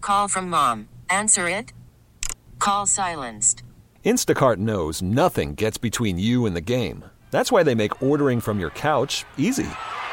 Call from mom. Answer it. Call silenced. Instacart knows nothing gets between you and the game. That's why they make ordering from your couch easy.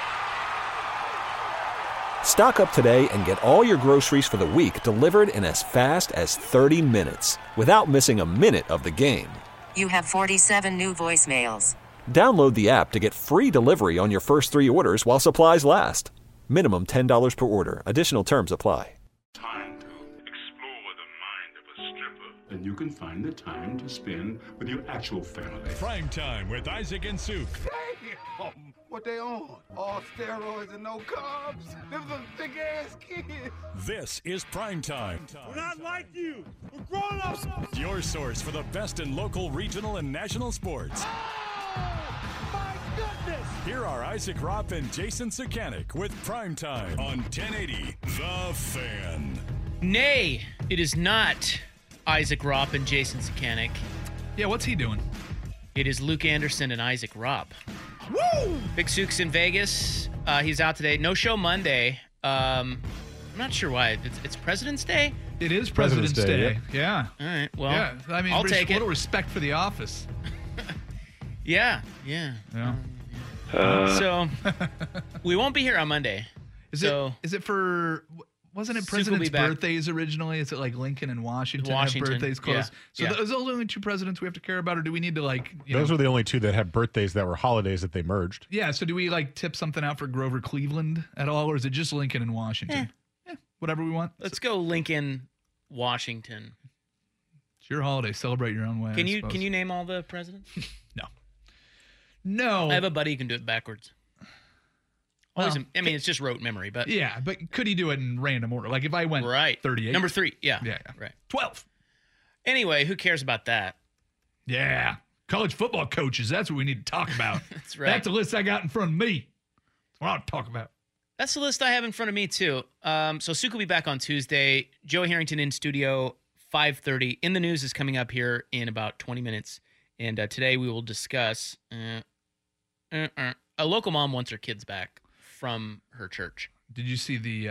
Stock up today and get all your groceries for the week delivered in as fast as 30 minutes without missing a minute of the game. You have 47 new voicemails. Download the app to get free delivery on your first 3 orders while supplies last. Minimum $10 per order. Additional terms apply. Time to explore the mind of a stripper. And you can find the time to spend with your actual family. Prime Time with Isaac and Suk. Damn! What they on? All steroids and no carbs? Them some thick-ass kids. This is Prime Time. We're not like you. We're grown-ups. Your source for the best in local, regional, and national sports. Oh, my goodness. Here are Isaac Ropp and Jason Sakanik with Prime Time on 1080 The Fan. Nay, it is not Isaac Ropp and Jason Sakanik. Yeah, what's he doing? It is Luke Anderson and Isaac Ropp. Woo! Big Sook's in Vegas. He's out today. No show Monday. I'm not sure why. It's President's Day? It is President's Day. Yeah. All right, well, Yeah, I mean, I'll take a it. little respect for the office. Yeah. So, we won't be here on Monday. Is it for... Wasn't it Suk will be presidents' back. birthdays originally? Is it like Lincoln and Washington, Washington, have birthdays close? yeah. So those are the only 2 presidents we have to care about, or do we need to Those were the only 2 that had birthdays that were holidays that they merged. Yeah, so do we tip something out for Grover Cleveland at all, or is it just Lincoln and Washington? Whatever we want. Let's go Lincoln, Washington. It's your holiday. Celebrate your own way. Can I suppose. you name all the presidents? No. I have a buddy who can do it backwards. Always, Well, it's just rote memory, but Yeah, but could he do it in random order? Like if I went right. 38. Number 3, yeah. Right. 12. Anyway, who cares about that? Yeah. College football coaches. That's what we need to talk about. That's right. That's a list I got in front of me. That's what I'll talk about. That's the list I have in front of me, too. So Suk will be back on Tuesday. Joe Harrington in studio, 5:30. In the News is coming up here in about 20 minutes. And today we will discuss a local mom wants her kids back from her church. Did you see the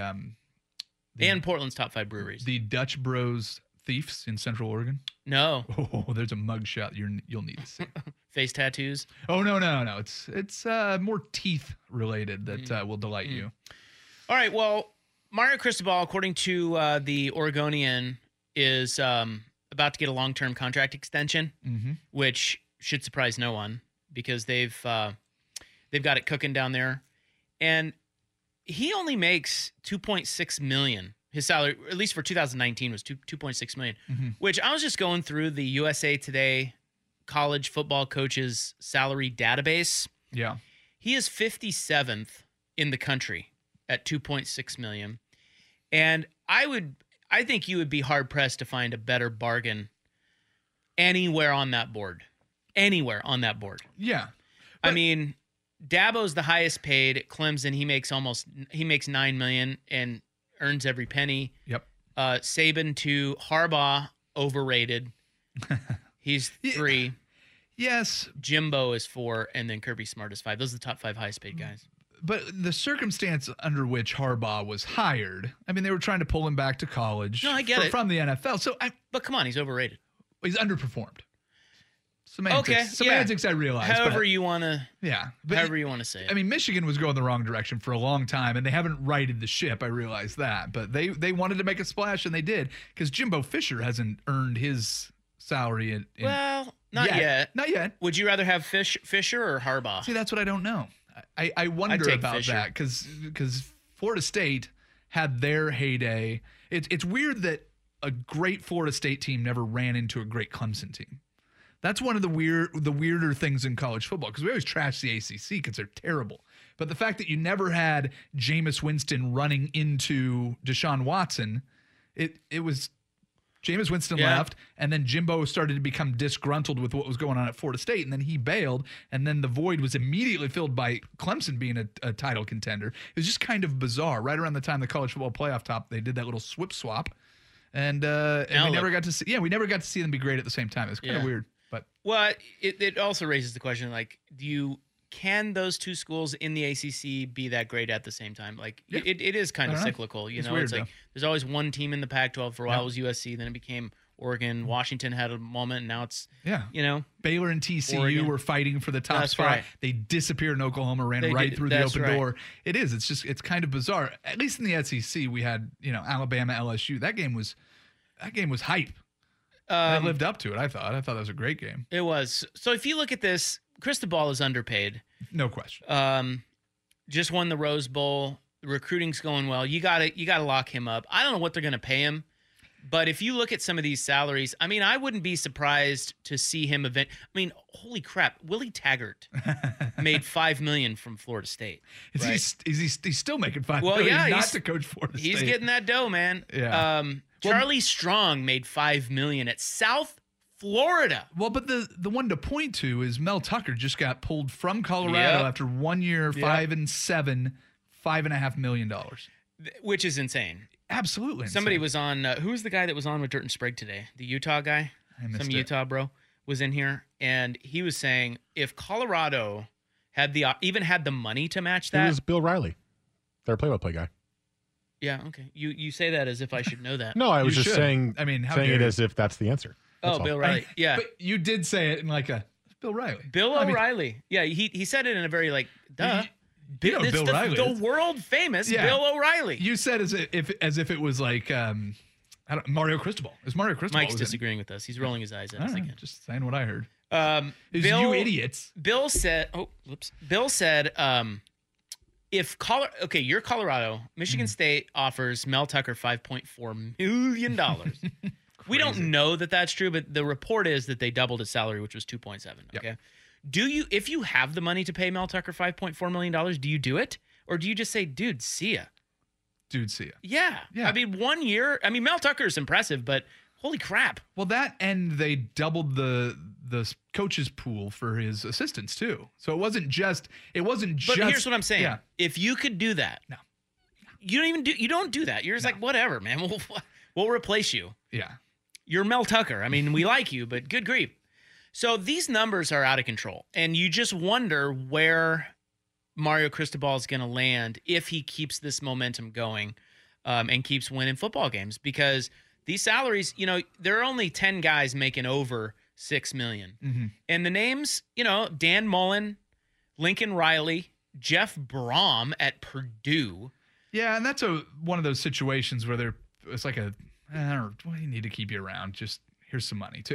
and Portland's top 5 breweries. The Dutch Bros Thieves in Central Oregon? No. Oh, there's a mugshot you'll need to see. Face tattoos? Oh, no. It's more teeth related that will delight you. All right, well, Mario Cristobal, according to the Oregonian, is about to get a long-term contract extension, which should surprise no one because they've got it cooking down there. And he only makes $2.6 million. His salary, at least for 2019, was $2.6 million, which I was just going through the USA Today college football coaches salary database. Yeah. He is 57th in the country at $2.6 million. And I think you would be hard pressed to find a better bargain anywhere on that board. Anywhere on that board. Yeah. I mean, Dabo's the highest paid at Clemson. He makes $9 million and earns every penny. Yep. Saban to Harbaugh, overrated. He's 3. Yes. Jimbo is 4, and then Kirby Smart is 5. Those are the top 5 highest paid guys. But the circumstance under which Harbaugh was hired, I mean, they were trying to pull him back to college. No, I get it. From the NFL. So but come on, he's overrated. He's underperformed. Semantics, I realize. However you want to. Yeah. However you want to say it. I mean, Michigan was going the wrong direction for a long time, and they haven't righted the ship. I realize that, but they wanted to make a splash, and they did because Jimbo Fisher hasn't earned his salary. Well, not yet. Not yet. Would you rather have Fisher or Harbaugh? See, that's what I don't know. I wonder about Fisher. that because Florida State had their heyday. It's weird that a great Florida State team never ran into a great Clemson team. That's one of the weirder things in college football because we always trash the ACC because they're terrible. But the fact that you never had Jameis Winston running into Deshaun Watson, it was Jameis Winston left, and then Jimbo started to become disgruntled with what was going on at Florida State, and then he bailed, and then the void was immediately filled by Clemson being a title contender. It was just kind of bizarre. Right around the time the college football playoff top, they did that little swap, and we never got to see. Yeah, we never got to see them be great at the same time. It's kind of weird. But well, it also raises the question: like, do you can those two schools in the ACC be that great at the same time? Like it is kind of cyclical. You It's know, weird, it's like though. there's always one team in the Pac-12. For a while it was USC, then it became Oregon. Washington had a moment, and now it's Baylor and TCU Oregon. were fighting for the top That's spot. right. They disappeared in Oklahoma, ran They right did. through the That's open right. door. It's kind of bizarre. At least in the SEC, we had Alabama, LSU. That game was hype. And it lived up to it. I thought that was a great game. It was. So if you look at this, Cristobal is underpaid. No question. Just won the Rose Bowl. The recruiting's going well. You got to lock him up. I don't know what they're going to pay him, but if you look at some of these salaries, I mean, I wouldn't be surprised to see him holy crap, Willie Taggart made $5 million from Florida State. He's still making $5 Well, million yeah, not to coach Florida State. He's getting that dough, man. Yeah. Charlie Strong made $5 million at South Florida. Well, but the one to point to is Mel Tucker just got pulled from Colorado Yep. after 1 year, 5-7, $5.5 million. Which is insane. Absolutely. Somebody insane. was on, who's the guy that was on with Dirt and Sprague today? The Utah guy? I missed Some it. Utah bro was in here, and he was saying if Colorado had even had the money to match It that. was Bill Riley, their play-by-play guy. Yeah, okay. You say that as if I should know that. No, I was You just should. saying. I mean, how saying dare it you. as if that's the answer. That's all. Bill Riley. Yeah. But you did say it in like a Bill Riley. Bill I mean, O'Reilly. Yeah, he said it in a very duh. You know It's Bill Riley the is. world famous Yeah. Bill O'Reilly. You said as if it was like Mario Cristobal. It's Mario Cristobal. Mike's was it? disagreeing with us. He's rolling his eyes at All us right, again. just saying what I heard. It was Bill, you idiots. Bill said, Bill said, if you're Colorado, Michigan State offers Mel Tucker $5.4 million. We don't know that that's true, but the report is that they doubled his salary, which was 2.7. Okay. If you have the money to pay Mel Tucker $5.4 million, do you do it? Or do you just say, dude, see ya? Dude, see ya. Yeah. Yeah. I mean, 1 year, Mel Tucker is impressive, but holy crap. Well, that and they doubled the coaches pool for his assistants too. So it wasn't just. But here's what I'm saying. Yeah. If you could do that, No. you don't do that. You're just like, whatever, man. We'll replace you. Yeah. You're Mel Tucker. I mean, we like you, but good grief. So these numbers are out of control, and you just wonder where Mario Cristobal is going to land if he keeps this momentum going and keeps winning football games, because these salaries, there are only 10 guys making over $6 million. Mm-hmm. And the names, Dan Mullen, Lincoln Riley, Jeff Brom at Purdue. Yeah, and that's one of those situations where it's like I don't know, well, you need to keep you around. Just here's some money.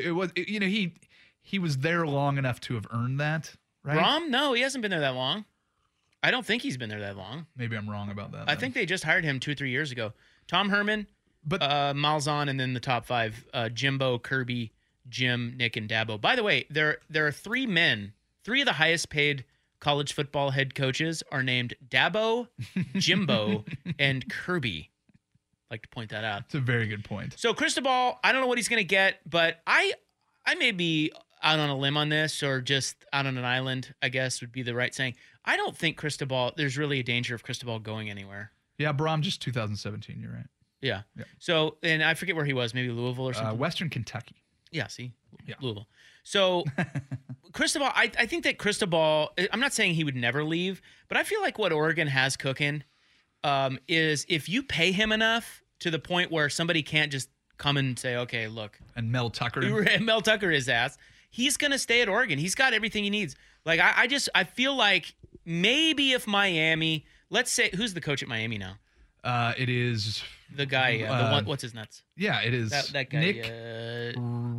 He was there long enough to have earned that, right? Brom? No, he hasn't been there that long. I don't think he's been there that long. Maybe I'm wrong about that. I think they just hired him 2 or 3 years ago. Tom Herman, But Malzahn, and then the top 5, Jimbo, Kirby, Jim, Nick, and Dabo. By the way, there are 3 men. 3 of the highest paid college football head coaches are named Dabo, Jimbo, and Kirby. I'd like to point that out. it's a very good point. So Cristobal, I don't know what he's going to get, but I may be out on a limb on this, or just out on an island, I guess would be the right saying. I don't think Cristobal, there's really a danger of Cristobal going anywhere. Yeah, Brom just 2017. You're right. Yeah. Yeah. So, and I forget where he was, maybe Louisville or something. Western Kentucky. Yeah, see? Yeah. Louisville. So, Cristobal, I think that Cristobal, I'm not saying he would never leave, but I feel like what Oregon has cooking is if you pay him enough to the point where somebody can't just come and say, okay, look, And Mel Tucker. Mel Tucker his ass, he's going to stay at Oregon. He's got everything he needs. Like, I feel like maybe if Miami, let's say, who's the coach at Miami now? It is. The guy, the one, what's his nuts? Yeah, it is. That guy. Nick.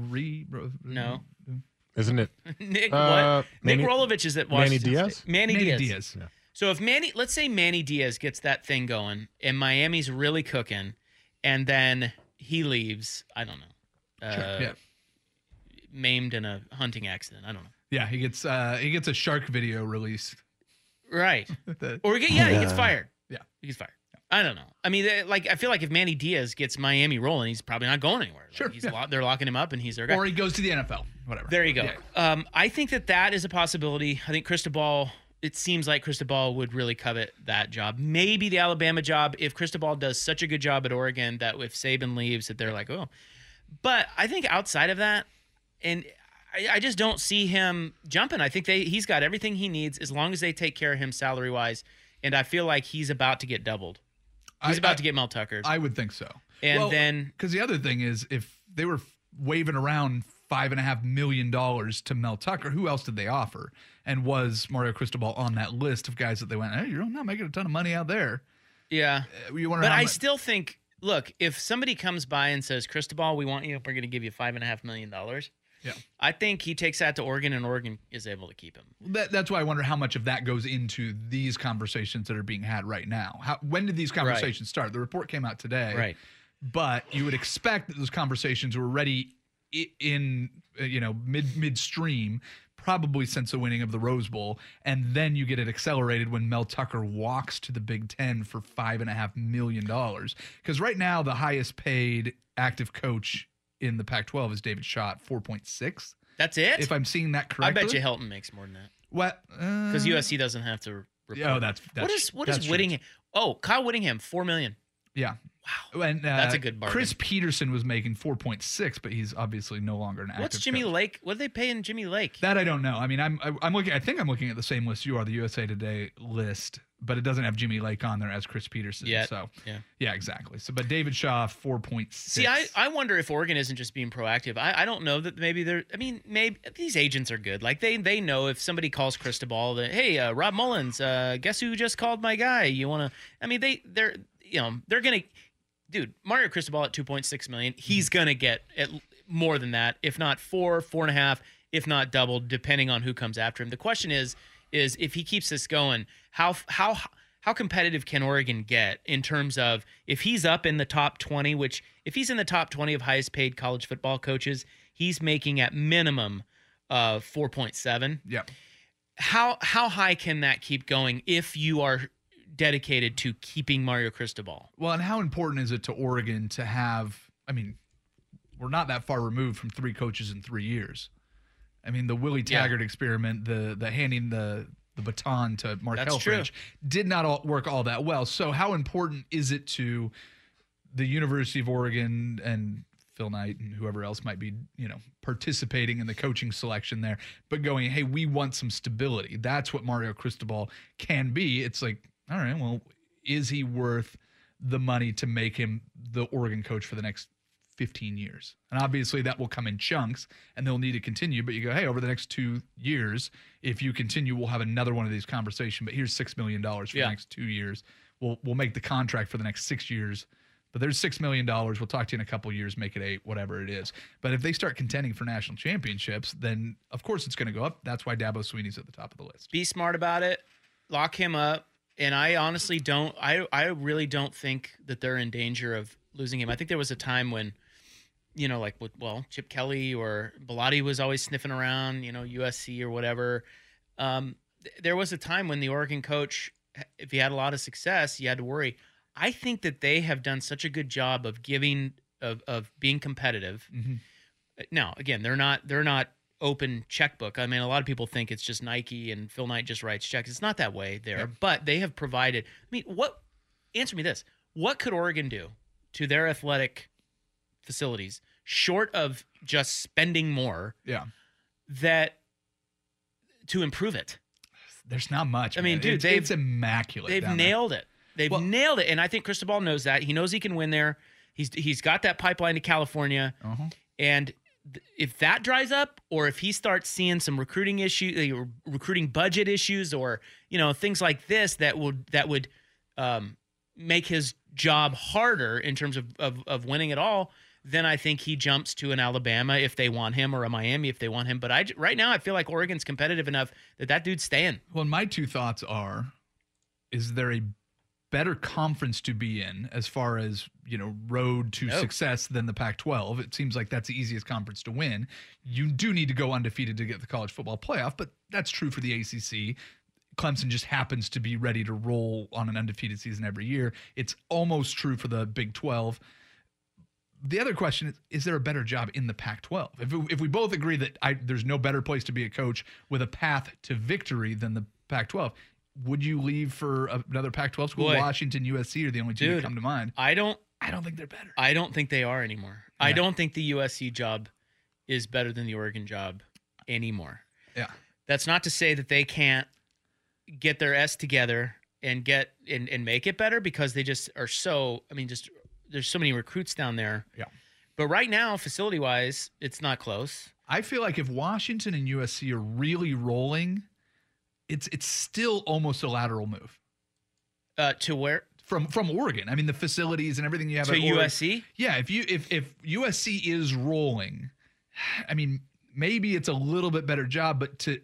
No. Isn't it? Nick what? Manny- Nick Rolovich is at Manny Washington Diaz? State. Manny Diaz. Yeah. So if let's say Manny Diaz gets that thing going and Miami's really cooking, and then he leaves, I don't know, Yeah. maimed in a hunting accident. I don't know. Yeah, he gets a shark video released. Right. The- Or he gets fired. Yeah. He gets fired. I don't know. I mean, I feel like if Manny Diaz gets Miami rolling, he's probably not going anywhere. Like, Sure, yeah. They're locking him up, and he's their guy. Or he goes to the NFL. Whatever. There you go. Yeah. I think that is a possibility. I think Cristobal, it seems like Cristobal would really covet that job. Maybe the Alabama job, if Cristobal does such a good job at Oregon that if Saban leaves, that they're like, oh. But I think outside of that, and I just don't see him jumping. I think he's got everything he needs as long as they take care of him salary-wise, and I feel like he's about to get doubled. He's about to get Mel Tuckered. I would think so. And then... Because the other thing is, if they were waving around $5.5 million to Mel Tucker, who else did they offer? And was Mario Cristobal on that list of guys that they went, hey, you're not making a ton of money out there? Yeah. But I still think, look, if somebody comes by and says, Cristobal, we want you, we're going to give you $5.5 million. Yeah. I think he takes that to Oregon, and Oregon is able to keep him. That's why I wonder how much of that goes into these conversations that are being had right now. When did these conversations start? The report came out today. Right. But you would expect that those conversations were already in midstream, probably since the winning of the Rose Bowl, and then you get it accelerated when Mel Tucker walks to the Big Ten for $5.5 million. Because right now the highest paid active coach in the Pac-12 is David Shaw, 4.6. That's it? If I'm seeing that correctly. I bet you Helton makes more than that. What? Because USC doesn't have to report. Oh, that's what is Whittingham? Oh, Kyle Whittingham, $4 million. Yeah. Wow. And that's a good bargain. Chris Peterson was making 4.6, but he's obviously no longer an active What's Jimmy coach. Lake? What are they paying Jimmy Lake? That I don't know. I mean, I'm looking. I think I'm looking at the same list you are, the USA Today list, but it doesn't have Jimmy Lake on there as Chris Peterson. Yeah. So yeah, exactly. So, but David Shaw, 4.6. See, I wonder if Oregon isn't just being proactive. I don't know that maybe they're. I mean, maybe these agents are good. Like they know if somebody calls Cristobal that, hey, Rob Mullins, guess who just called my guy? You want to? I mean, they're gonna. Dude, Mario Cristobal at $2.6 million, he's gonna get more than that, if not 4.5, if not double, depending on who comes after him. The question is if he keeps this going, how competitive can Oregon get in terms of if he's up in the top 20, which if he's in the top 20 of highest paid college football coaches, he's making at minimum 4.7. Yeah. How high can that keep going if you are dedicated to keeping Mario Cristobal? Well, and how important is it to Oregon to have, I mean, we're not that far removed from 3 coaches in 3 years. I mean, the Willie Taggart experiment, the handing the baton to Mark Helfrich did not work all that well. So how important is it to the University of Oregon and Phil Knight and whoever else might be, participating in the coaching selection there, but going, hey, we want some stability. That's what Mario Cristobal can be. It's like, all right, well, is he worth the money to make him the Oregon coach for the next 15 years? And obviously that will come in chunks and they'll need to continue. But you go, hey, over the next 2 years, if you continue, we'll have another one of these conversations. But here's $6 million for the next 2 years. We'll make the contract for the next 6 years. But there's $6 million. We'll talk to you in a couple of years, make it 8, whatever it is. But if they start contending for national championships, then of course it's going to go up. That's why Dabo Swinney's at the top of the list. Be smart about it. Lock him up. And I honestly don't. I really don't think that they're in danger of losing him. I think there was a time when, like with Chip Kelly or Bellotti was always sniffing around, USC or whatever. There was a time when the Oregon coach, if he had a lot of success, you had to worry. I think that they have done such a good job of of being competitive. Mm-hmm. Now, again, they're not open checkbook. I mean, a lot of people think it's just Nike and Phil Knight just writes checks. It's not that way there, but they have provided. I mean, answer me this. What could Oregon do to their athletic facilities short of just spending more? Yeah. To improve it? There's not much. I mean, dude, it's immaculate. They've nailed it. They've nailed it. And I think Cristobal knows that. He knows he can win there. He's got that pipeline to California. Uh-huh. And if that dries up, or if he starts seeing some recruiting issues, recruiting budget issues, or things like this that would make his job harder in terms of winning it all, then I think he jumps to an Alabama if they want him, or a Miami if they want him. But right now I feel like Oregon's competitive enough that dude's staying. Well, my 2 thoughts are: is there a better conference to be in as far as, road to success than the Pac-12? It seems like that's the easiest conference to win. You do need to go undefeated to get the college football playoff, but that's true for the ACC. Clemson just happens to be ready to roll on an undefeated season every year. It's almost true for the Big 12. The other question is there a better job in the Pac-12? If we both agree that there's no better place to be a coach with a path to victory than the Pac-12, would you leave for another Pac-12 school? Washington, USC are the only two that come to mind. I don't think they're better. I don't think they are anymore. Yeah. I don't think the USC job is better than the Oregon job anymore. Yeah. That's not to say that they can't get their S together and get and make it better, because they just are so, I mean, just there's so many recruits down there. Yeah. But right now, facility-wise, it's not close. I feel like if Washington and USC are really rolling, it's still almost a lateral move. To where? From Oregon. I mean, the facilities and everything you have To at Oregon. USC? Yeah, if USC is rolling, I mean, maybe it's a little bit better job, but to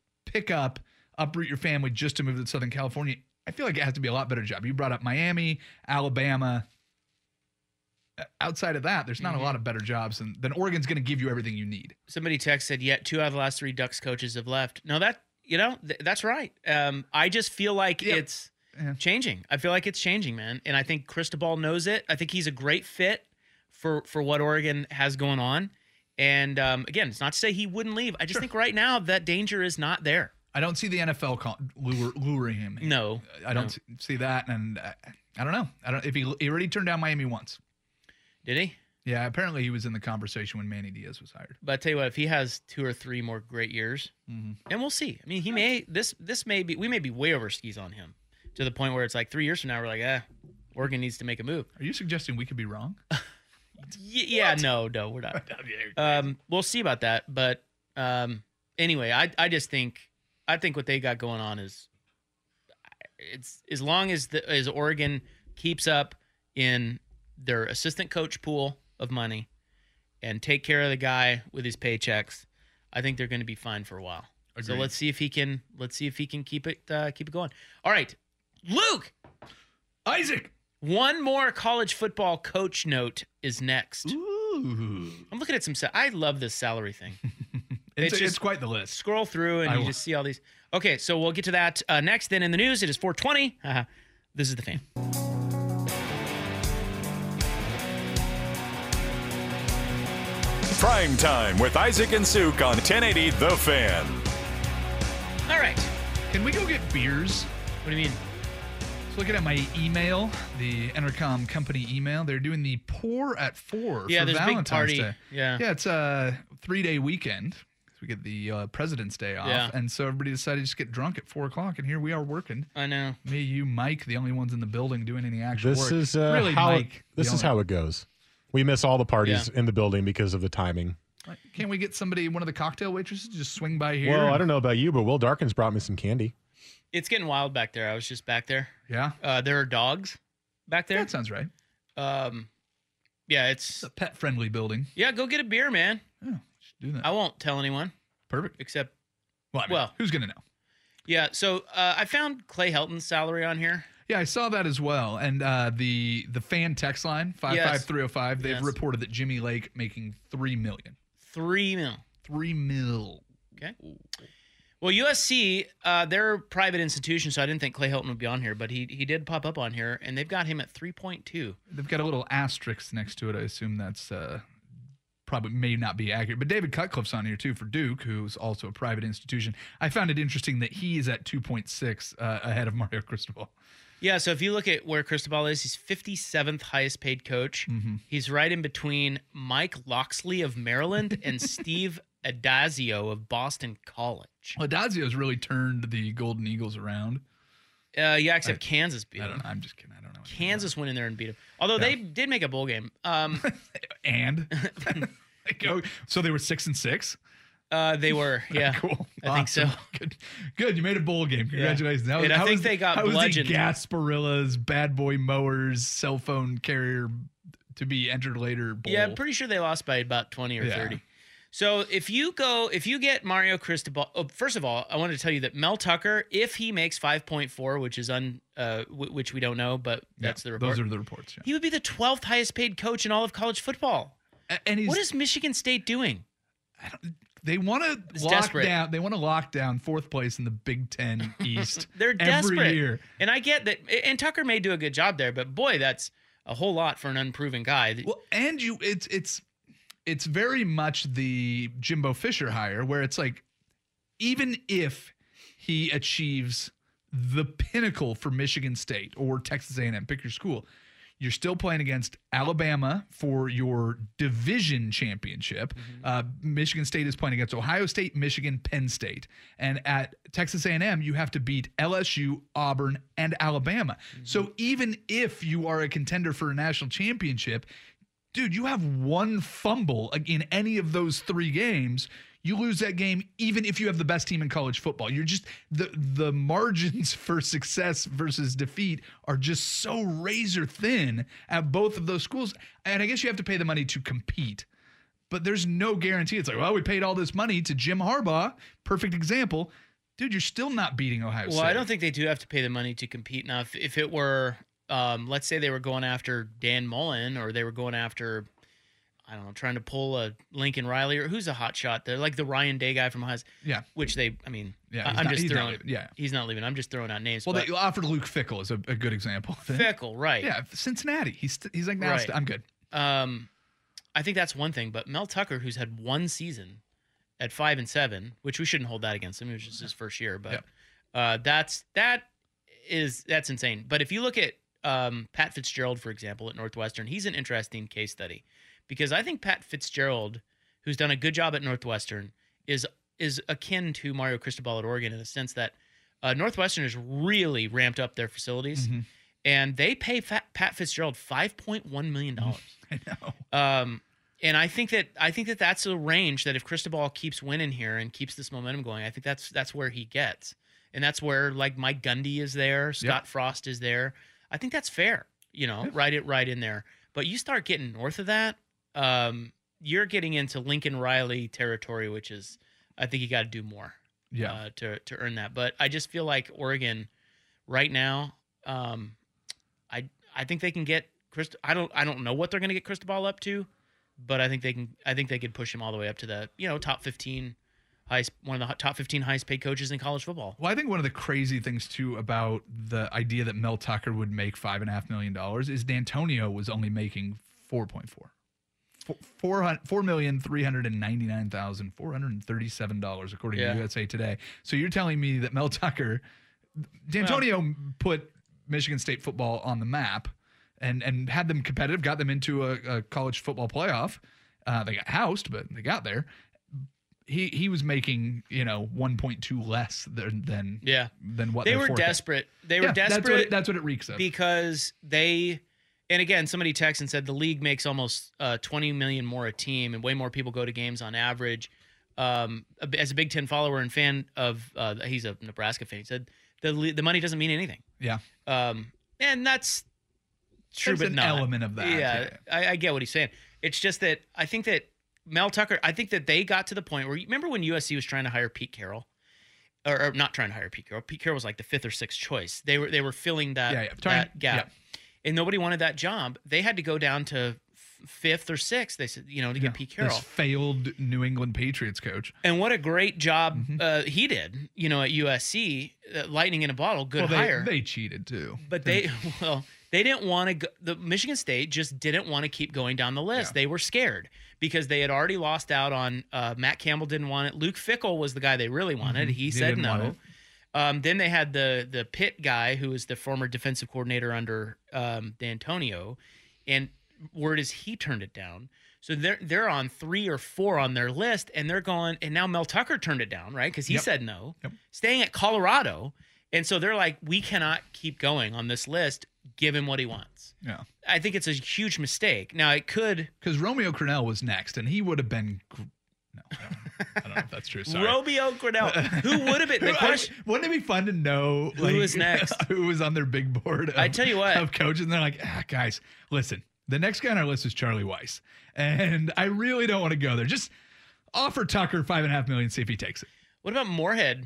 uproot your family just to move to Southern California, I feel like it has to be a lot better job. You brought up Miami, Alabama. Outside of that, there's not a lot of better jobs than Oregon's going to give you everything you need. Somebody said, yet 2 out of the last 3 Ducks coaches have left. No, that's right. I just feel like it's changing. I feel like it's changing, man. And I think Cristobal knows it. I think he's a great fit for what Oregon has going on. And again, it's not to say he wouldn't leave. I just think right now that danger is not there. I don't see the NFL luring him. No. I don't see that. And I don't know. If he already turned down Miami once. Did he? Yeah, apparently he was in the conversation when Manny Diaz was hired. But I tell you what, if he has 2 or 3 more great years, and we'll see. I mean, he may we may be way over skis on him to the point where it's like 3 years from now we're like, Oregon needs to make a move. Are you suggesting we could be wrong? Yeah, no, we're not. We'll see about that. But anyway, I think what they got going on is, it's as long as Oregon keeps up in their assistant coach pool of money and take care of the guy with his paychecks, I think they're going to be fine for a while. Agreed. So let's see if he can keep it going. All right, Luke, Isaac, one more college football coach note is next. Ooh. I'm looking at some. I love this salary thing. It's quite the list. Scroll through and you just see all these. Okay, so we'll get to that next. Then in the news, it is 4:20. This is the Fan. Prime Time with Isaac and Suk on 1080 The Fan. All right. Can we go get beers? What do you mean? Just looking at my email, the Entercom company email. They're doing the Pour at 4 for there's Valentine's a big party. Day. Yeah, it's a 3-day weekend. We get the President's Day off, and so everybody decided to just get drunk at 4 o'clock, and here we are working. I know. Me, you, Mike, the only ones in the building doing any actual work. This is really, Mike. This is how it goes. We miss all the parties in the building because of the timing. Can't we get one of the cocktail waitresses to just swing by here? Well, I don't know about you, but Will Darkins brought me some candy. It's getting wild back there. I was just back there. Yeah? There are dogs back there. That sounds right. Yeah, it's a pet-friendly building. Yeah, go get a beer, man. Yeah, should do that. I won't tell anyone. Perfect. Except, well, who's going to know? Yeah, so I found Clay Helton's salary on here. Yeah, I saw that as well. And the fan text line, 55305, they've reported that Jimmy Lake making $3 million. $3 million. $3 million. Okay. Well, USC, they're a private institution, so I didn't think Clay Helton would be on here, but he did pop up on here, and they've got him at 3.2. They've got a little asterisk next to it. I assume that's probably may not be accurate. But David Cutcliffe's on here, too, for Duke, who's also a private institution. I found it interesting that he is at 2.6 ahead of Mario Cristobal. Yeah, so if you look at where Cristobal is, he's 57th highest paid coach. Mm-hmm. He's right in between Mike Loxley of Maryland and Steve Adazio of Boston College. Well, Adazio's really turned the Golden Eagles around. Yeah, except Kansas beat him. I'm just kidding. I don't know. Kansas went in there and beat him. Although they did make a bowl game. And? So they were 6-6? They were, yeah. Cool. I think so. Good. You made a bowl game. Congratulations. Yeah. And I think they got bludgeoned. How was the Gasparillas, Bad Boy Mowers, cell phone carrier to be entered later bowl? Yeah, I'm pretty sure they lost by about 20 or 30. So if you get Mario Cristobal, first of all, I wanted to tell you that Mel Tucker, if he makes 5.4, which is which we don't know, but that's the report. Those are the reports. Yeah. He would be the 12th highest paid coach in all of college football. And what is Michigan State doing? They want to lock down. They want to lock down 4th place in the Big Ten East. They're desperate every year, and I get that. And Tucker may do a good job there, but boy, that's a whole lot for an unproven guy. Well, and it's very much the Jimbo Fisher hire, where it's like, even if he achieves the pinnacle for Michigan State or Texas A&M, pick your school, You're still playing against Alabama for your division championship. Michigan State is playing against Ohio State, Michigan, Penn State. And at Texas A&M, you have to beat LSU, Auburn, and Alabama. So even if you are a contender for a national championship, dude, you have one fumble in any of those 3 games. You lose that game even if you have the best team in college football. You're just the margins for success versus defeat are just so razor thin at both of those schools. And I guess you have to pay the money to compete, but there's no guarantee. It's like, well, we paid all this money to Jim Harbaugh. Perfect example. Dude, you're still not beating Ohio State. Well, I don't think they do have to pay the money to compete. Now, if it were, let's say they were going after Dan Mullen, or they were going after, I don't know, trying to pull a Lincoln Riley, or who's a hot shot there, like the Ryan Day guy from Ohio State. Yeah. Which they, I mean, Yeah, he's not leaving. I'm just throwing out names. Well, they offered Luke Fickell as a good example. Fickell, right. Yeah, Cincinnati. He's like, now Right. I'm good. I think that's one thing, but Mel Tucker, who's had one season at 5-7, which we shouldn't hold that against him. It was just his first year, but that's insane. But if you look at Pat Fitzgerald, for example, at Northwestern, he's an interesting case study, because I think Pat Fitzgerald, who's done a good job at Northwestern, is akin to Mario Cristobal at Oregon in the sense that Northwestern has really ramped up their facilities, and they pay Pat Fitzgerald $5.1 million. I know. And I think that that's a range that if Cristobal keeps winning here and keeps this momentum going, I think that's where he gets, and that's where like Mike Gundy is there, Scott Frost is there. I think that's fair, right in there. But you start getting north of that, you're getting into Lincoln Riley territory, which is, I think you got to do more, to earn that. But I just feel like Oregon, right now, I think they can get I don't know what they're going to get Cristobal up to, but I think they can. I think they could push him all the way up to the top 15. One of the top 15 highest paid coaches in college football. Well, I think one of the crazy things too about the idea that Mel Tucker would make $5.5 million is D'Antonio was only making 4.4. $4,399,437 according to USA Today. So you're telling me that Mel Tucker, D'Antonio put Michigan State football on the map and had them competitive, got them into a college football playoff. They got housed, but they got there. He was making 1.2 less than what they were desperate. They were desperate. That's what it reeks of, because they. And again, somebody texted and said the league makes almost $20 million more a team, and way more people go to games on average. As a Big Ten follower and fan of, he's a Nebraska fan. He said the money doesn't mean anything. Yeah, and that's true, There's but an not element of that. Yeah, I get what he's saying. It's just that I think that Mel Tucker. I think that they got to the point where, remember when USC was trying to hire Pete Carroll, or not trying to hire Pete Carroll. Pete Carroll was like the 5th or 6th choice. They were filling that gap. Yeah. And nobody wanted that job. They had to go down to 5th or 6th. They said, to get Pete Carroll, this failed New England Patriots coach. And what a great job he did, at USC. Lightning in a bottle, good hire. They cheated too, but they didn't want to. The Michigan State just didn't want to keep going down the list. They were scared because they had already lost out on. Matt Campbell didn't want it. Luke Fickell was the guy they really wanted. He said no. Then they had the Pitt guy, who was the former defensive coordinator under D'Antonio, and word is he turned it down. So they're on 3 or 4 on their list, and they're going. And now Mel Tucker turned it down, right? Because he said no, staying at Colorado, and so they're like, we cannot keep going on this list. Give him what he wants. Yeah, I think it's a huge mistake. Now it could, because Romeo Crennel was next, and he would have been. No, I don't know if that's true. Sorry. Romeo Crennel. Who would have been? The question, wouldn't it be fun to know who was next? Who was on their big board? I tell you what, of coaches, and they're like, guys, listen. The next guy on our list is Charlie Weiss, and I really don't want to go there. Just offer Tucker $5.5 million, see if he takes it. What about Moorhead?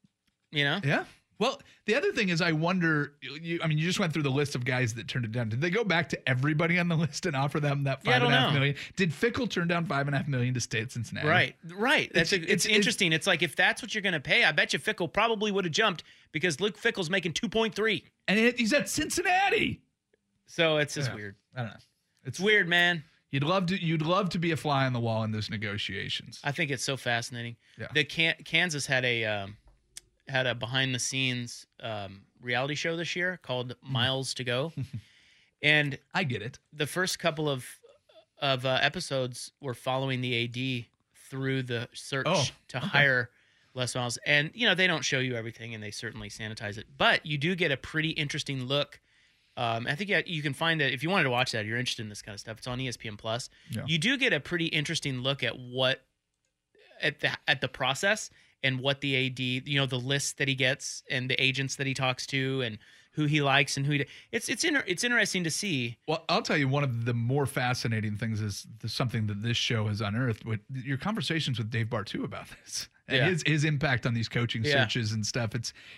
Yeah. Well, the other thing is, I wonder. You just went through the list of guys that turned it down. Did they go back to everybody on the list and offer them that $5.5 million? Did Fickell turn down $5.5 million to stay at Cincinnati? Right. It's interesting. It's like, if that's what you're going to pay, I bet you Fickell probably would have jumped, because Luke Fickell's making 2.3, and he's at Cincinnati. So it's just weird. I don't know. It's weird, man. You'd love to be a fly on the wall in those negotiations. I think it's so fascinating. Yeah. The Kansas had a behind the scenes reality show this year called Miles to Go. And I get it. The first couple of episodes were following the AD through the search to hire Les Miles. And, they don't show you everything, and they certainly sanitize it. But you do get a pretty interesting look. I think you can find that if you wanted to watch that, you're interested in this kind of stuff. It's on ESPN Plus. Yeah. You do get a pretty interesting look at at the process and what the AD, the lists that he gets and the agents that he talks to and who he likes and who it's interesting to see. Well, I'll tell you, one of the more fascinating things is something that this show has unearthed with your conversations with Dave Bartu about this and his impact on these coaching searches and stuff.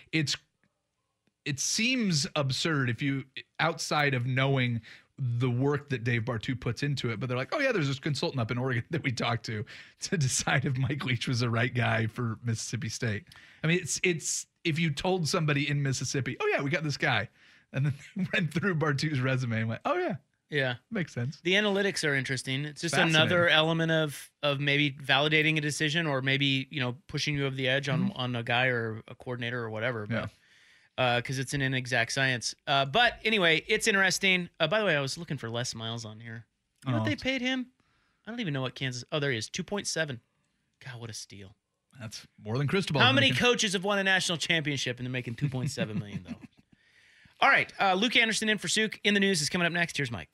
It seems absurd if you, outside of knowing the work that Dave Bartu puts into it, but they're like, oh yeah, there's this consultant up in Oregon that we talked to decide if Mike Leach was the right guy for Mississippi State. I mean, it's if you told somebody in Mississippi, oh yeah, we got this guy, and then they went through Bartu's resume and went, oh yeah, makes sense. The analytics are interesting. It's just another element of maybe validating a decision or maybe pushing you over the edge on a guy or a coordinator or whatever. But, because it's an inexact science. But anyway, it's interesting. By the way, I was looking for Les Miles on here. You know what they paid him? I don't even know what Kansas. Oh, there he is, 2.7. God, what a steal! That's more than Cristobal. How many coaches have won a national championship and they're making $2.7 million though? All right, Luke Anderson in for Suk. In the News is coming up next. Here's Mike.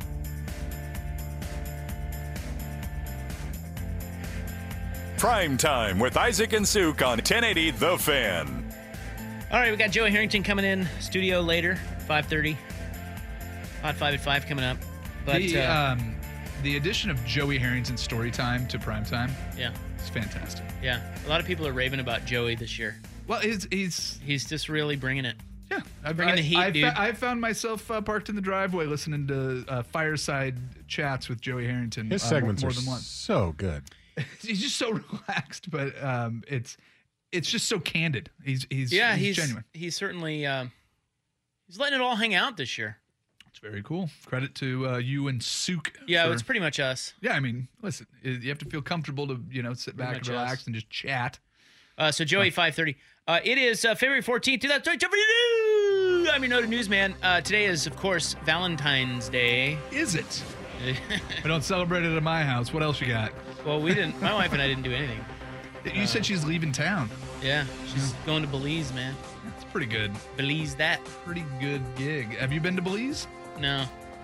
Prime Time with Isaac and Suk on 1080 The Fan. All right, we got Joey Harrington coming in studio later, 5:30. Hot 5 at 5 coming up. But the addition of Joey Harrington's story time to Prime Time, it's fantastic. Yeah, a lot of people are raving about Joey this year. Well, he's just really bringing it. Yeah, bringing the heat, dude. I found myself parked in the driveway listening to fireside chats with Joey Harrington. His segments more are than once. So good. He's just so relaxed, but it's just so candid. He's genuine. He's certainly he's letting it all hang out this year. It's very cool. Credit to you and Suk. Yeah, it's pretty much us. Yeah, I mean, listen, you have to feel comfortable to sit back and relax and just chat. So Joey, 5:30. It is February 14th, 2020. I'm your noted newsman. Today is, of course, Valentine's Day. Is it? We don't celebrate it at my house. What else you got? Well, we didn't. My wife and I didn't do anything. You said she's leaving town. Yeah, she's going to Belize, man. That's pretty good. Belize that. Pretty good gig. Have you been to Belize? No.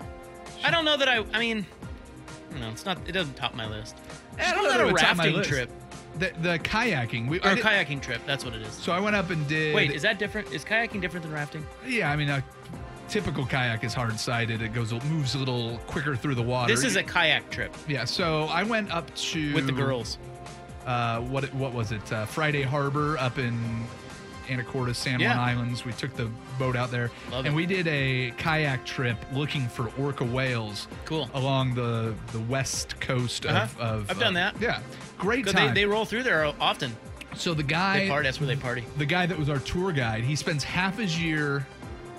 I don't know that I mean, I don't know. It's not. It doesn't top my list. I don't know. A rafting trip. The kayaking. Kayaking trip. That's what it is. So I went up and did. Wait, is that different? Is kayaking different than rafting? Yeah, I mean, a typical kayak is hard-sided. It moves a little quicker through the water. This is a kayak trip. Yeah. So I went up to with the girls. What was it? Friday Harbor up in Anacortes, San Juan Islands. We took the boat out there, we did a kayak trip looking for orca whales. Cool. Along the west coast of. I've done that. Yeah, great time. They roll through there often. So the guy, that's where they party. The guy that was our tour guide, he spends half his year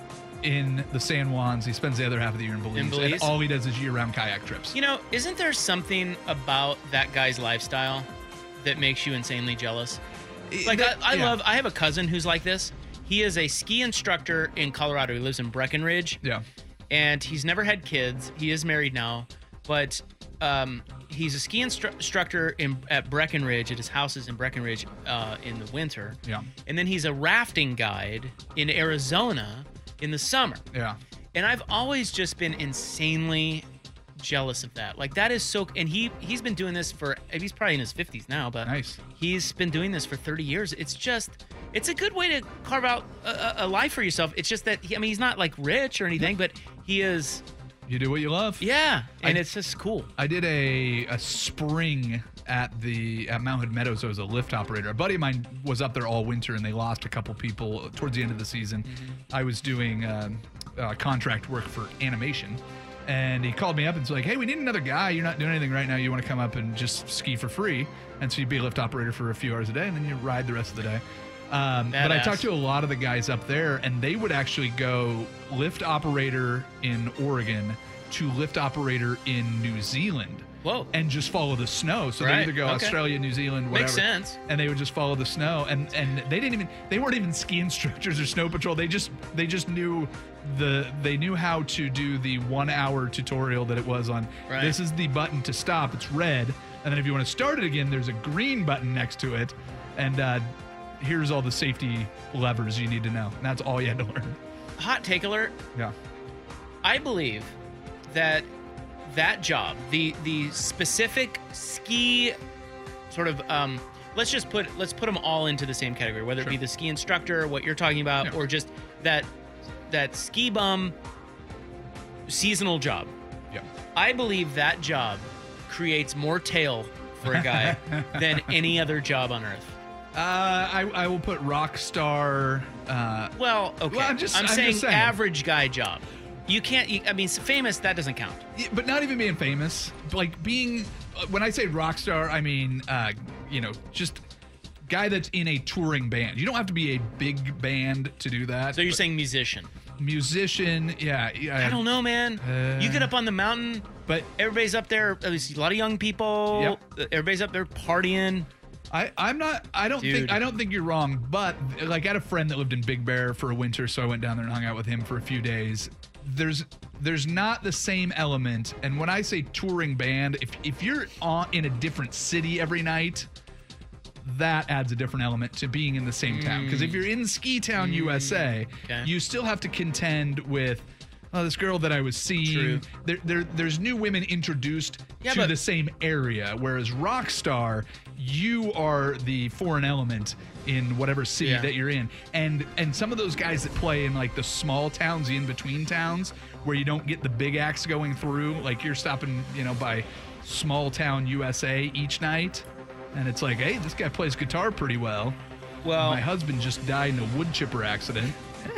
in the San Juans. He spends the other half of the year in Belize. And all he does is year-round kayak trips. Isn't there something about that guy's lifestyle that makes you insanely jealous? Like I have a cousin who's like this. He is a ski instructor in Colorado. He lives in Breckenridge. Yeah. And he's never had kids. He is married now, but he's a ski instructor at Breckenridge, at his houses in Breckenridge in the winter. Yeah. And then he's a rafting guide in Arizona in the summer. Yeah. And I've always just been insanely jealous of that. Like that is so, and he's been doing this he's probably in his 50s now, but nice. He's been doing this for 30 years. It's a good way to carve out a life for yourself. It's just that he's not like rich or anything, but he is. You do what you love. Yeah, and it's just cool. I did a spring at Mount Hood Meadows. I was a lift operator. A buddy of mine was up there all winter, and they lost a couple people towards the end of the season. Mm-hmm. I was doing contract work for animation. And he called me up and was like, hey, we need another guy. You're not doing anything right now. You want to come up and just ski for free? And so you'd be a lift operator for a few hours a day, and then you ride the rest of the day. But I talked to a lot of the guys up there, and they would actually go lift operator in Oregon to lift operator in New Zealand. Whoa. and just follow the snow. So they Right, either go okay. Australia, New Zealand, whatever. Makes sense. And they would just follow the snow. And they weren't even ski instructors or snow patrol. They just knew they knew how to do the 1 hour tutorial that it was on. Right. This is the button to stop. It's red. And then if you want to start it again, there's a green button next to it. And here's all the safety levers you need to know. And that's all you had to learn. Hot take alert. Yeah. I believe that job, the specific ski sort of let's put them all into the same category, whether it be the ski instructor, what you're talking about, or just that ski bum seasonal job. Yeah. I believe that job creates more tail for a guy than any other job on earth. I will put rock star. Well, okay. Well, I'm saying average guy job. You can't. I mean, famous, that doesn't count. Yeah, but not even being famous. Like being. When I say rock star, I mean, just guy that's in a touring band. You don't have to be a big band to do that. So you're saying musician? Musician, yeah. I don't know, man. You get up on the mountain, but everybody's up there. At least a lot of young people. Yep. Everybody's up there partying. I don't think you're wrong, but like I had a friend that lived in Big Bear for a winter, so I went down there and hung out with him for a few days. There's not the same element, and when I say touring band, if you're in a different city every night, that adds a different element to being in the same town. Because if you're in Ski Town, USA, you still have to contend with this girl that I was seeing. There's new women introduced to the same area, whereas Rockstar, you are the foreign element in whatever city that you're in. And some of those guys that play in like the small towns, the in-between towns, where you don't get the big acts going through, like you're stopping, by small town USA each night. And it's like, hey, this guy plays guitar pretty well. Well, my husband just died in a wood chipper accident.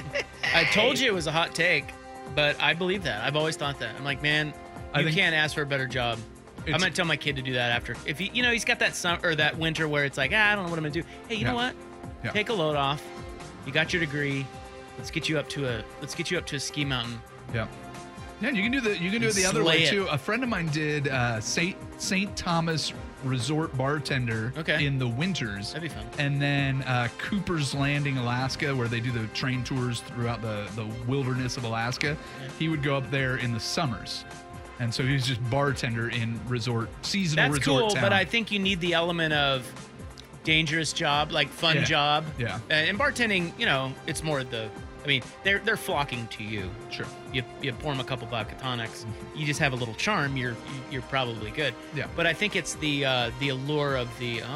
I told you it was a hot take, but I believe that. I've always thought that. I'm like, man, you can't ask for a better job. I'm gonna tell my kid to do that after. If he, he's got that summer or that winter where it's like, I don't know what I'm gonna do. Hey, you know what? Yeah. Take a load off. You got your degree. Let's get you up to a ski mountain. Yeah. Yeah, you can do it the other way too. A friend of mine did St. Thomas Resort bartender in the winters. That'd be fun. And then Cooper's Landing, Alaska, where they do the train tours throughout the wilderness of Alaska. Yeah. He would go up there in the summers. And so he was just bartender in seasonal resort That's cool, town. but I think you need the element of dangerous job, like fun job. Yeah. And bartending, it's more they're flocking to you. Sure. You pour them a couple vodka tonics. You just have a little charm. You're probably good. Yeah. But I think it's the allure of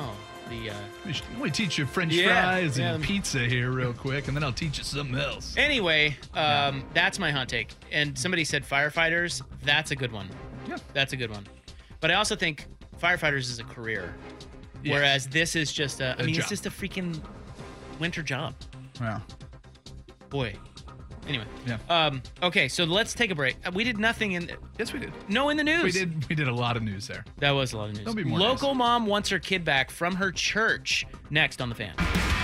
Let me teach you French fries and pizza here real quick, and then I'll teach you something else. Anyway, that's my hot take. And somebody said firefighters. That's a good one. Yeah. That's a good one. But I also think firefighters is a career, whereas this is just it's just a freaking winter job. Yeah. Boy. Anyway. Yeah. Okay, so let's take a break. We did nothing in. Yes, we did. No, in the news. We did a lot of news there. That was a lot of news. There'll be more Local news. mom wants her kid back from her church. Next on The Fan.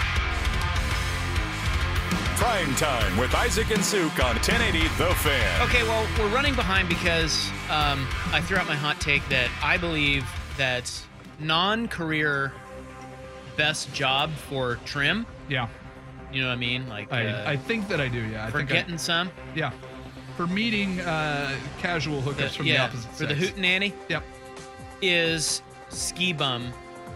Prime Time with Isaac and Suk on 1080 The Fan. Okay, well, we're running behind because I threw out my hot take that I believe that non-career best job for trim. Yeah. You know what I mean? Like I think that I do, yeah. For getting some? Yeah. For meeting casual hookups from the opposite sex. For the hootenanny? Yep. Is ski bum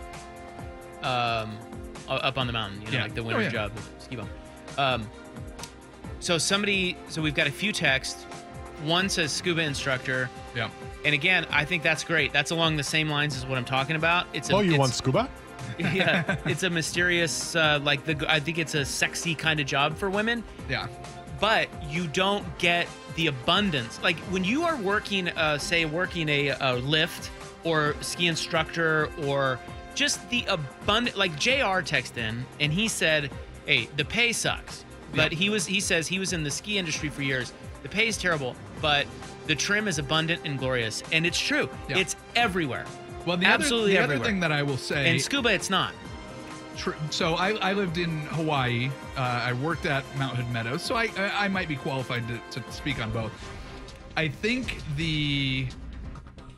up on the mountain, like the winter job of ski bum. So we've got a few texts. One says scuba instructor. Yeah. And again, I think that's great. That's along the same lines as what I'm talking about. You want scuba? Yeah, it's a mysterious, I think it's a sexy kind of job for women. Yeah. But you don't get the abundance. Like when you are working a lift or ski instructor or just the abundant, like JR texted in and he said, hey, the pay sucks. But he says he was in the ski industry for years. The pay is terrible, but the trim is abundant and glorious. And it's true. Yeah. It's everywhere. Well, the other thing that I will say... And scuba, it's not. So I lived in Hawaii. I worked at Mount Hood Meadows, so I might be qualified to speak on both. I think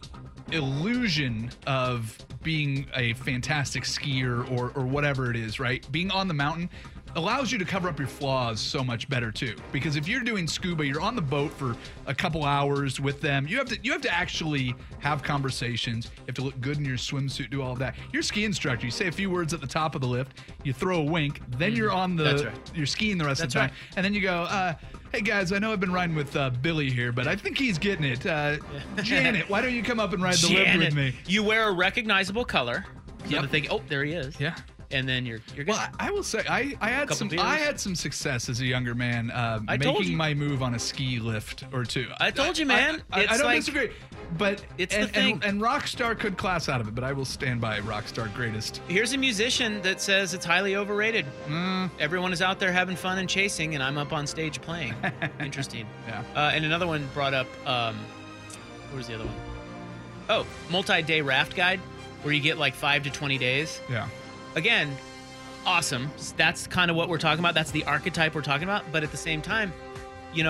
illusion of being a fantastic skier or whatever it is, right? Being on the mountain allows you to cover up your flaws so much better too. Because if you're doing scuba, you're on the boat for a couple hours with them. You have to actually have conversations. You have to look good in your swimsuit, do all of that. Your ski instructor, you say a few words at the top of the lift, you throw a wink, then you're on you're skiing the rest of the time. And then you go, hey guys, I know I've been riding with Billy here, but I think he's getting it. Janet, why don't you come up and ride the lift with me? You wear a recognizable color. So that they go, oh, there he is. Yeah. And then you're good. Well, I will say I had some success as a younger man making my move on a ski lift or two. I told you, man. I don't disagree, but it's the thing. And Rockstar could class out of it, but I will stand by Rockstar greatest. Here's a musician that says it's highly overrated. Everyone is out there having fun and chasing, and I'm up on stage playing. Interesting. Yeah. And another one brought up, what was the other one? Oh, multi-day raft guide, where you get like 5 to 20 days. Yeah. Again, awesome. That's kind of what we're talking about. That's the archetype we're talking about. But at the same time, you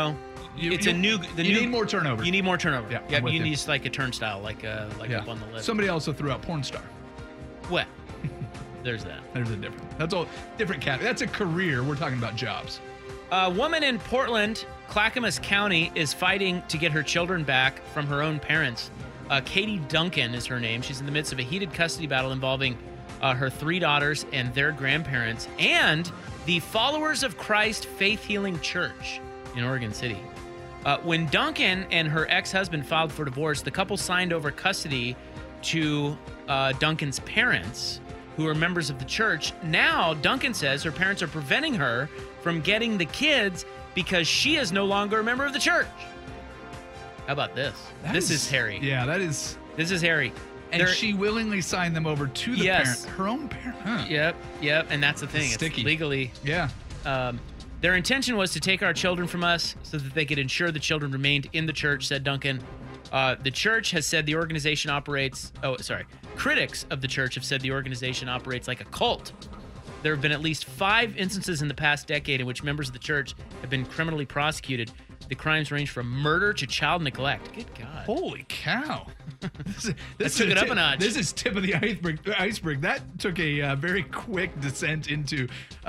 need more turnover. You need more turnover. Yeah, you need just like a turnstile, like up on the list. Somebody also threw out porn star. Well, there's that. There's a different. That's all different category. That's a career. We're talking about jobs. A woman in Portland, Clackamas County, is fighting to get her children back from her own parents. Katie Duncan is her name. She's in the midst of a heated custody battle involving her 3 daughters and their grandparents, and the Followers of Christ Faith Healing Church in Oregon City. When Duncan and her ex-husband filed for divorce, the couple signed over custody to Duncan's parents, who are members of the church. Now, Duncan says her parents are preventing her from getting the kids because she is no longer a member of the church. How about this? This is hairy. Yeah, that is. This is hairy. And she willingly signed them over to the parent, her own parent. Huh. Yep. And that's the thing. It's sticky. Legally. Yeah. Their intention was to take our children from us so that they could ensure the children remained in the church, said Duncan. The church has said the organization operates. Critics of the church have said the organization operates like a cult. There have been at least 5 instances in the past decade in which members of the church have been criminally prosecuted. The crimes range from murder to child neglect. Good God. Holy cow. This took it up a notch. This is tip of the iceberg. That took a very quick descent into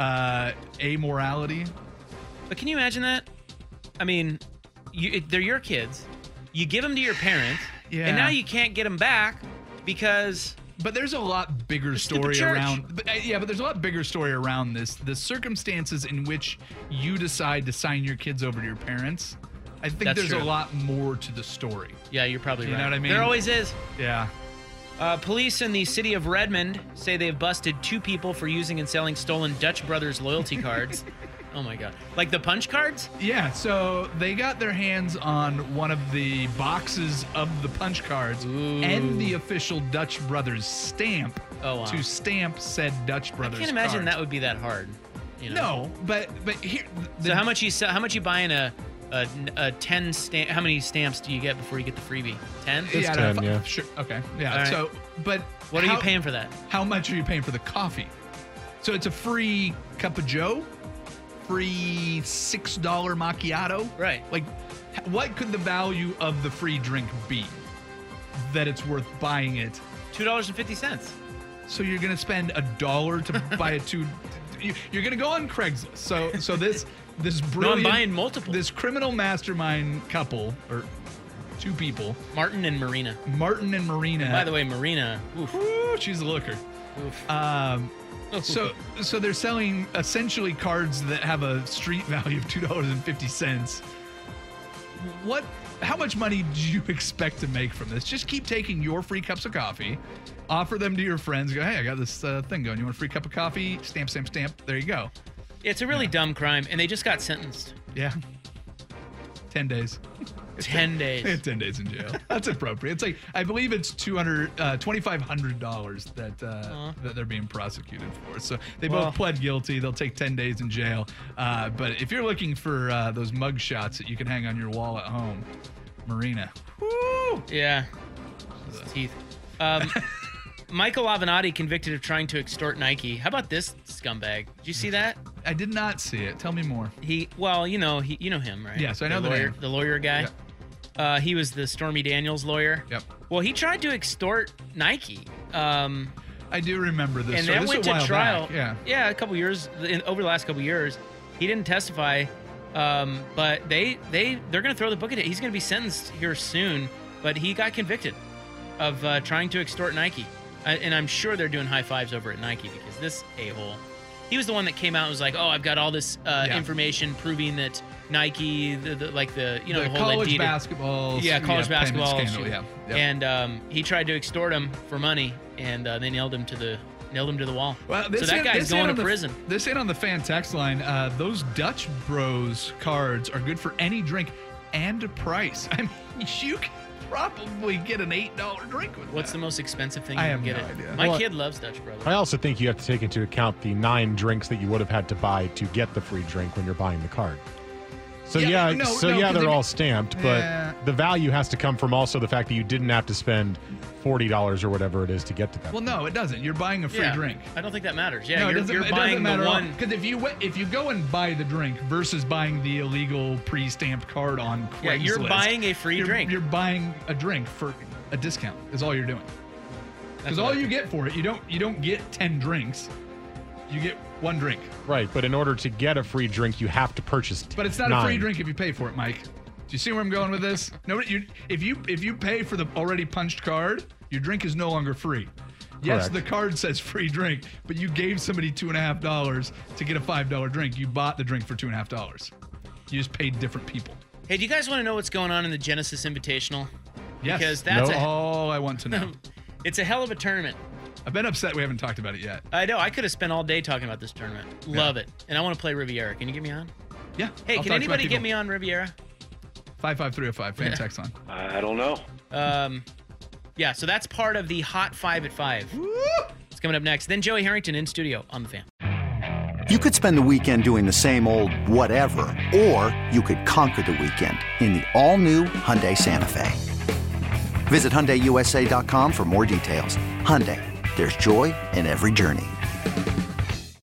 amorality. But can you imagine that? I mean, they're your kids. You give them to your parents, and now you can't get them back because... But there's a lot bigger story around. But there's a lot bigger story around this. The circumstances in which you decide to sign your kids over to your parents. I think there's a lot more to the story. Yeah, you're probably right. You know what I mean? There always is. Yeah. Police in the city of Redmond say they've busted 2 people for using and selling stolen Dutch Brothers loyalty cards. Oh my God. Like the punch cards? Yeah, so they got their hands on one of the boxes of the punch cards and the official Dutch Brothers stamp to stamp said Dutch Brothers I can't imagine card. That would be that hard. You know? No, but here... So how much you buying a 10 stamp? How many stamps do you get before you get the freebie? 10? It's 10, yeah. Sure, okay. Yeah, right. So, but... What are you paying for that? How much are you paying for the coffee? So it's a free cup of joe? Free $6 macchiato? Right. Like, what could the value of the free drink be that it's worth buying it? $2.50. So you're going to spend $1 to buy a you're going to go on Craigslist. So this brilliant... No, I'm buying multiple. This criminal mastermind couple, or 2 people. Martin and Marina. By the way, Marina, she's a looker. So they're selling essentially cards that have a street value of $2.50. How much money do you expect to make from this? Just keep taking your free cups of coffee, offer them to your friends, go, hey, I got this thing going. You want a free cup of coffee? Stamp, stamp, stamp. There you go. It's a really dumb crime, and they just got sentenced. Yeah. 10 days. 10 days. They had 10 days in jail. That's appropriate. It's like, I believe it's $2,500 that they're being prosecuted for. So they both pled guilty. They'll take 10 days in jail. But if you're looking for those mug shots that you can hang on your wall at home, Marina. Woo! Yeah. His teeth. Michael Avenatti convicted of trying to extort Nike. How about this scumbag? Did you see that? I did not see it. Tell me more. You know him, right? Yes, I know the name. The lawyer guy. He was the Stormy Daniels lawyer. Yep. Well, he tried to extort Nike. I do remember this. And So that this went was a to while trial. back. Yeah, a couple years over the last couple years. He didn't testify, but they're going to throw the book at it. He's going to be sentenced here soon, but he got convicted of trying to extort Nike. And I'm sure they're doing high fives over at Nike because this a-hole, he was the one that came out and was like, "Oh, I've got all this information proving that Nike, the whole college Adidas, basketball, college basketball scandal, yeah. And he tried to extort him for money, and they nailed him to the wall. Well, so that guy's going to prison. This ain't on the fan text line. Those Dutch Bros cards are good for any drink and a price. I mean, you can probably get an $8 drink with What's that. the most expensive thing you I can have get? no idea. My kid loves Dutch Brothers. I also think you have to take into account the 9 drinks that you would have had to buy to get the free drink when you're buying the card. So they're all stamped, but the value has to come from also the fact that you didn't have to spend $40 or whatever it is to get to that. Well, no, it doesn't. You're buying a free drink. I don't think that matters. Yeah, No, you're buying the one. Because if you go and buy the drink versus buying the illegal pre-stamped card on Craigslist, Yeah, you're buying a free drink. You're buying a drink for a discount. Is all you're doing. Because all you get for it, you don't get 10 drinks. You get 1 drink. Right, but in order to get a free drink, you have to purchase 10. But it's not a free drink if you pay for it, Mike. Do you see where I'm going with this? No, if you pay for the already punched card, your drink is no longer free. Yes, Correct. the card says free drink, but you gave somebody $2.50 to get a $5 drink. You bought the drink for $2.50. You just paid different people. Hey, do you guys want to know what's going on in the Genesis Invitational? Yes. Because that's all I want to know. It's a hell of a tournament. I've been upset we haven't talked about it yet. I know. I could have spent all day talking about this tournament. Love it. And I want to play Riviera. Can you get me on? Yeah. Hey, I'll can talk to my anybody people. get me on Riviera? 55305. Fan text on. I don't know. Yeah, so that's part of the Hot 5 at 5. Woo! It's coming up next. Then Joey Harrington in studio on The Fan. You could spend the weekend doing the same old whatever, or you could conquer the weekend in the all-new Hyundai Santa Fe. Visit HyundaiUSA.com for more details. Hyundai, there's joy in every journey.